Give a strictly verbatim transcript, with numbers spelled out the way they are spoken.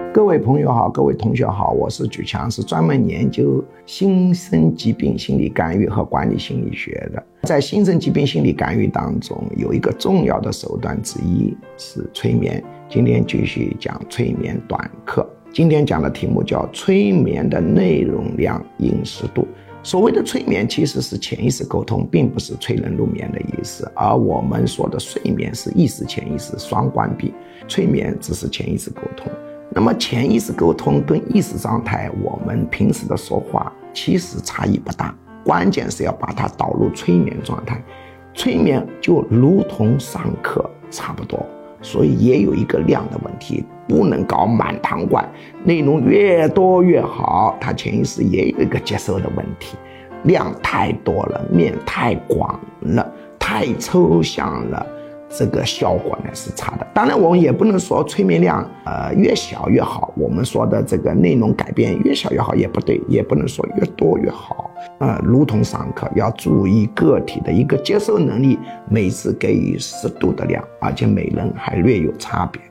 各位朋友好，各位同学好，我是举强，是专门研究新生疾病心理干预和管理心理学的。在新生疾病心理干预当中，有一个重要的手段之一是催眠。今天继续讲催眠短课，今天讲的题目叫催眠的内容量因实度。所谓的催眠其实是潜意识沟通，并不是催人入眠的意思，而我们说的睡眠是意识潜意识双关闭，催眠只是潜意识沟通。那么潜意识沟通跟意识状态，我们平时的说话其实差异不大，关键是要把它导入催眠状态。催眠就如同上课差不多，所以也有一个量的问题，不能搞满堂灌，内容越多越好，它潜意识也有一个接受的问题，量太多了，面太广了，太抽象了，这个效果呢是差的。当然我们也不能说催眠量呃越小越好，我们说的这个内容改变越小越好也不对，也不能说越多越好。呃，如同上课，要注意个体的一个接受能力，每次给予适度的量，而且每人还略有差别。